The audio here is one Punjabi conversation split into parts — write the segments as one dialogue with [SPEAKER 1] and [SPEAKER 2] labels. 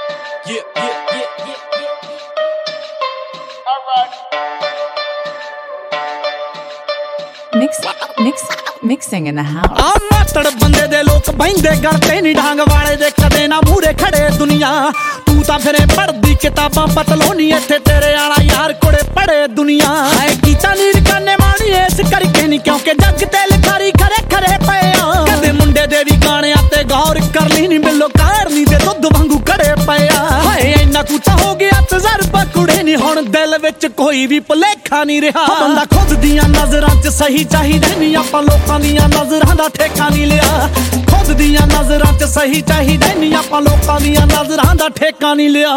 [SPEAKER 1] Mixing in the house.
[SPEAKER 2] ਆ ਮਾਤੜ ਬੰਦੇ ਦੇ ਲੋਕ ਬੈਂਦੇ ਗਲ ਤੇ ਨਹੀਂ ਡਾਂਗ ਵਾਲੇ ਦੇ ਕਦੇ ਨਾ ਮੂਹਰੇ ਖੜੇ ਦੁਨੀਆ ਤੂੰ ਤਾਂ ਫਿਰੇ ਪੜਦੀ ਕਿਤਾਬਾਂ ਪਤਲੋਨੀ ਇੱਥੇ ਤੇਰੇ ਵਾਲਾ ਯਾਰ ਕੋੜੇ ਪੜੇ ਦੁਨੀਆ ਹੈ ਕੀਤਾ ਨੀਰ ਕਾਨੇ ਮਾਣੀ ਇਸ ਕਰਕੇ ਨਹੀਂ ਕਿਉਂਕਿ ਜੱਗ ਤੇ ਲਿਖਾਰੀ ਖਰੇ ਖਰੇ ਪਏ ਆ ਕਦੇ ਮੁੰਡੇ ਦੇ ਵੀ ਗਾਣਿਆਂ ਤੇ ਗੌਰ ਕਰ ਲਈ ਨਹੀਂ ਮਿਲੋ ਕਾਰਨੀ ਦੇ ਦੁੱਧ ਵਾਂਗੂ ਖੜੇ ਪਏ ਆ ਹਾਏ ਇੰਨਾ ਕੁੱਤਾ ਹੋ ਗਿਆ ਤਜਰਬਾ ਕੁੜੇ ਨਹੀਂ ਹੁਣ ਦਿਲ ਵਿੱਚ ਕੋਈ ਵੀ ਭੁਲੇਖਾ ਨਹੀਂ ਰਿਹਾ ਬੰਦਾ ਖੁਦ ਦੀਆਂ ਨਜ਼ਰਾਂ 'ਚ ਸਹੀ ਚਾਹੀਦਾ ਨਹੀਂ ਆਪਾਂ ਲੋਕਾਂ ਦੀਆਂ ਨਜ਼ਰਾਂ ਦਾ ਠੇਕਾ ਨਹੀਂ ਲਿਆ ਖੁਦ ਦੀਆਂ ਨਜ਼ਰਾਂ 'ਚ ਸਹੀ ਚਾਹੀਦਾ ਨਹੀਂ ਆਪਾਂ ਲੋਕਾਂ ਦੀਆਂ ਨਜ਼ਰਾਂ ਦਾ ਠੇਕਾ ਨਹੀਂ ਲਿਆ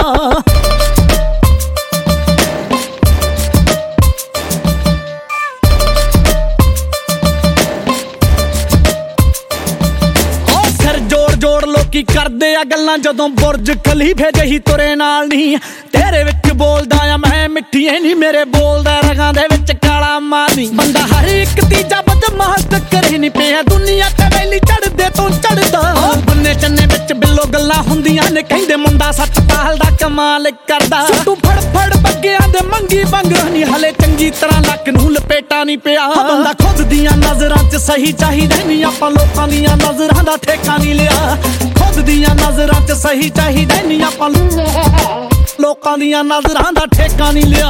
[SPEAKER 2] ਜੋੜ ਲੋਕੀ ਕਰਦੇ ਆ ਗੱਲਾਂ ਜਦੋਂ ਬੁਰਜ ਖਲੀਫੇ ਜਹੀ ਤੁਰੇ ਨਾਲ ਨਹੀਂ ਤੇਰੇ ਵਿੱਚ ਬੋਲਦਾ ਆ ਮੈਂ ਮਿੱਠੀਏ ਨਹੀਂ ਮੇਰੇ ਬੋਲਦਾ ਰਗਾਂ ਦੇ ਵਿੱਚ ਕਾਲਾ ਮਾਨੀ ਬੰਦਾ ਹਰ ਇੱਕ ਤੀਜਾ ਬਦਮਾਸ਼ ਕਰੇ ਨਹੀਂ ਪਿਆ ਦੁਨੀਆ ਤੇ ਵੈਲੀ ਚੜਦੇ ਤੋਂ ਚੜਦਾ ਬੰਨੇ ਚੰਨੇ ਵਿੱਚ ਬਿੱਲੋ ਗੱਲਾਂ ਹੁੰਦੀਆਂ ਨੇ ਕਹਿੰਦੇ ਮੁੰਡਾ ਸੱਚ ਪਾਲ ਦਾ ਕਮਾਲ ਕਰਦਾ ਤੂੰ ਫੜ ਫੜ ਬੱਗਿਆਂ ਦੇ ਮੰਗੀ ਬੰਗਰ ਨਹੀਂ ਹਲੇ ਚੰਗੀ ਤਰ੍ਹਾਂ ਲੱਕ ਨੂੰ ਲਪੇਟਾ ਨਹੀਂ ਪਿਆ ਬੰਦਾ ਖੁਦ ਦੀਆਂ ਨਜ਼ਰਾਂ 'ਚ ਸਹੀ ਚਾਹੀਦਾ ਨਹੀਂ ਆਪਾਂ ਲੋਕਾਂ ਦੀਆਂ ਨਜ਼ਰਾਂ ਦਾ ਠੇਕਾ ਨਹੀਂ ਲਿਆ ਖੁਦ ਦੀਆਂ ਨਜ਼ਰਾਂ 'ਚ ਸਹੀ ਚਾਹੀਦਾ ਨਹੀਂ ਆਪਾਂ ਲੋਕਾਂ ਦੀਆਂ ਨਜ਼ਰਾਂ ਦਾ ਠੇਕਾ ਨਹੀਂ ਲਿਆ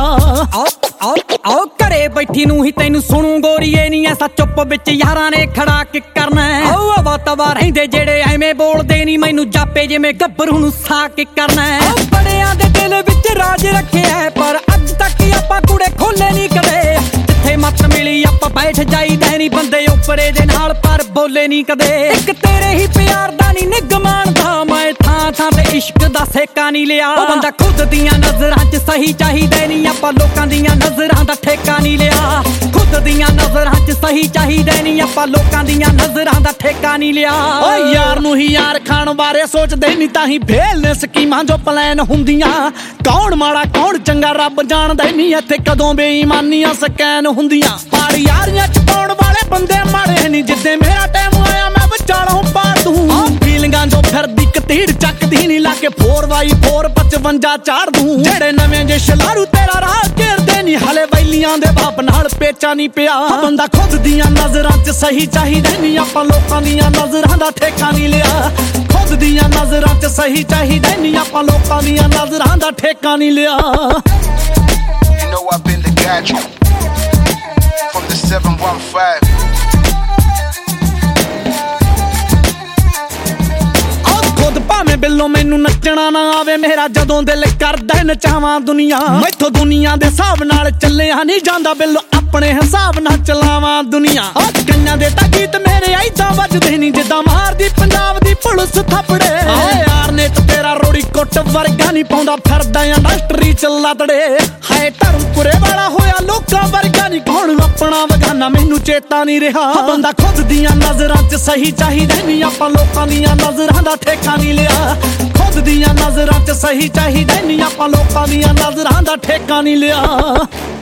[SPEAKER 2] ਆਓ ਘਰੇ ਬੈਠੀ ਨੂੰ ਹੀ ਤੈਨੂੰ ਸੁਣੂ ਗੋਰੀਏ ਨਹੀਂ ਐਸਾ ਚੁੱਪ ਵਿੱਚ ਯਾਰਾਂ ਨੇ ਖੜਾ ਕਿ ਕਰਨਾ ਆਓ ਆਵਾ ਰਹਿੰਦੇ ਜਿਹੜੇ ਐਵੇਂ ਬੋਲਦੇ ਨਹੀਂ ਮੈਨੂੰ ਜਾਪੇ ਜਿਵੇਂ ਗੱਭਰੂ ਨੂੰ ਸਾ ਕੇ ਕਰਨਾ ਬੜਿਆਂ ਦੇ ਦਿਲ ਵਿੱਚ ਰਾਜ ਰੱਖਿਆ ਪਰ ਅੱਜ ਤੱਕ ਆਪਾਂ ਕੁੜੇ ਖੋਲੇ ਨਹੀਂ ਕਦੇ ਜਿੱਥੇ ਮੱਤ ਮਿਲੀ ਆਪਾਂ ਬੈਠ ਜਾਈਦਾ ਨਹੀਂ ਬੰਦੇ ਉੱਪਰੇ ਦੇ ਨਾਲ ਪਰ ਬੋਲੇ ਨਹੀਂ ਕਦੇ ਇੱਕ ਤੇਰੇ ਹੀ ਪਿਆਰ ਦਾ ਨਹੀਂ ਨਿਗਮਾਨ ਦਾ ਮੈਂ ਥਾਂ ਤੇ ਇਸ਼ਕ ਦਾ ਸੇਕਾ ਨਹੀਂ ਲਿਆ ਬੰਦਾ ਖੁਦ ਦੀਆਂ ਨਜ਼ਰਾਂ 'ਚ ਸਹੀ ਚਾਹੀਦਾ ਨਹੀਂ ਆਪਾਂ ਲੋਕਾਂ ਦੀਆਂ ਨਜ਼ਰਾਂ ਦਾ ਠੇਕਾ ਨਹੀਂ ਲਿਆ ਖੁਦ ਦੀਆਂ ਨਜ਼ਰਾਂ 'ਚ ਸਹੀ ਚਾਹੀਦਾ ਨਹੀਂ ਆਪਾਂ ਲੋਕਾਂ ਦੀਆਂ ਨਜ਼ਰਾਂ ਦਾ ਠੇਕਾ ਨਹੀਂ ਲਿਆ ਓ ਯਾਰ ਨੂੰ ਹੀ ਯਾਰ ਖਾਣ ਬਾਰੇ ਸੋਚਦੇ ਨਹੀਂ ਤਾਂ ਹੀ ਫੇਲ ਨੇ ਸਕੀਮਾਂ ਜੋ ਪਲਾਨ ਹੁੰਦੀਆਂ ਕੌਣ ਮਾੜਾ ਕੌਣ ਚੰਗਾ ਰੱਬ ਜਾਣਦਾ ਨਹੀਂ ਇੱਥੇ ਕਦੋਂ ਬੇਈਮਾਨੀਆਂ ਸਕੈਨ ਹੁੰਦੀਆਂ ਪਰ ਯਾਰੀਆਂ 'ਚ ਪਾਉਣ ਵਾਲੇ ਬੰਦੇ ਮਾੜੇ ਨਹੀਂ ਜਿੱਦੇ ਮੇਰਾ ਟਾਈਮ ਆਇਆ ਮੈਂ ਵਿਚਾਲੋਂ ਪਾਰ ਦੂੰ ਫੀਲਿੰਗਾਂ ਜੋ ਫਿਰਦੀ ਕਤੀੜ ਚੱਕਦੀ ਨਹੀਂ ਲਾ ਕੇ 4x4 55 ਚਾੜ ਦੂੰ ਜਿਹੜੇ ਨਵੇਂ ਜੇ ਸ਼ਲਾਰੂ ਤੇਰਾ ਰਾਹ ਘੇਰਦੇ ਨਹੀਂ ਹਲੇ ਵੈਲੀਆਂ ਦੇ ਬਾਪ ਨਾਲ ਪੇਚਾ ਨਹੀਂ ਪਿਆ ਬੰਦਾ ਖੁਦ ਦੀਆਂ ਨਜ਼ਰਾਂ 'ਚ ਸਹੀ ਚਾਹੀਦਾ ਨਹੀਂ ਆਪਾਂ ਲੋਕਾਂ ਦੀਆਂ ਨਜ਼ਰਾਂ ਦਾ ਠੇਕਾ ਨਹੀਂ ਲਿਆ ਖੁਦ ਦੀਆਂ ਨਜ਼ਰਾਂ 'ਚ ਸਹੀ ਚਾਹੀਦਾ ਨਹੀਂ ਆਪਾਂ ਲੋਕਾਂ ਦੀਆਂ ਨਜ਼ਰਾਂ ਦਾ ਠੇਕਾ ਨਹੀਂ ਲਿਆ
[SPEAKER 3] You know I've been the gadget from the 715
[SPEAKER 2] ਭਾਵੇਂ ਬਿੱਲੋ ਮੈਨੂੰ ਨੱਚਣਾ ਨਾ ਆਵੇ ਮੇਰਾ ਜਦੋਂ ਦਿਲ ਕਰਦਾ ਨਚਾਵਾਂ ਦੁਨੀਆ ਮੈਥੋਂ ਦੁਨੀਆ ਦੇ ਹਿਸਾਬ ਨਾਲ ਚੱਲਿਆ ਨਹੀਂ ਜਾਂਦਾ ਬਿੱਲੋ ਆਪਣੇ ਹਿਸਾਬ ਨਾਲ ਚਲਾਵਾਂ ਦੁਨੀਆ ਕੰਨਾਂ ਦੇ ਤਾਂ ਗੀਤ ਮੇਰੇ ਐਦਾਂ ਵੱਜਦੇ ਨਹੀਂ ਜਿੱਦਾਂ ਮਾਰਦੀ ਪੰਜਾਬ ਦੀ ਪੁਲਿਸ ਥੱਪੜੇ ਯਾਰ ਨੇ ਤਾਂ ਤੇਰਾ ਰੋੜੀ ਕੁੱਟ ਵਰਗਾ ਨਹੀਂ ਪਾਉਂਦਾ ਫਿਰਦਾ ਇੰਡਸਟਰੀ ਚ ਲੱਤੜੇ ਹਾਏ ਧਰਮਪੁਰੇ ਵਾਲਾ ਹੋਇਆ ਲੋਕਾਂ ਵਰਗਾ ਨਹੀਂ ਕੌਣ ਆਪਣਾ ਵਗਾਨਾ ਮੈਨੂੰ ਚੇਤਾ ਨਹੀਂ ਰਿਹਾ ਬੰਦਾ ਖੁਦ ਦੀਆਂ ਨਜ਼ਰਾਂ 'ਚ ਸਹੀ ਚਾਹੀਦਾ ਨਹੀਂ ਆਪਾਂ ਲੋਕਾਂ ਦੀਆਂ ਨਜ਼ਰਾਂ ਦਾ ਠੇਕਾ ਨਹੀਂ ਲਿਆ ਖੁਦ ਦੀਆਂ ਨਜ਼ਰਾਂ 'ਚ ਸਹੀ ਚਾਹੀਦਾ ਨਹੀਂ ਆਪਾਂ ਲੋਕਾਂ ਦੀਆਂ ਨਜ਼ਰਾਂ ਦਾ ਠੇਕਾ ਨਹੀਂ ਲਿਆ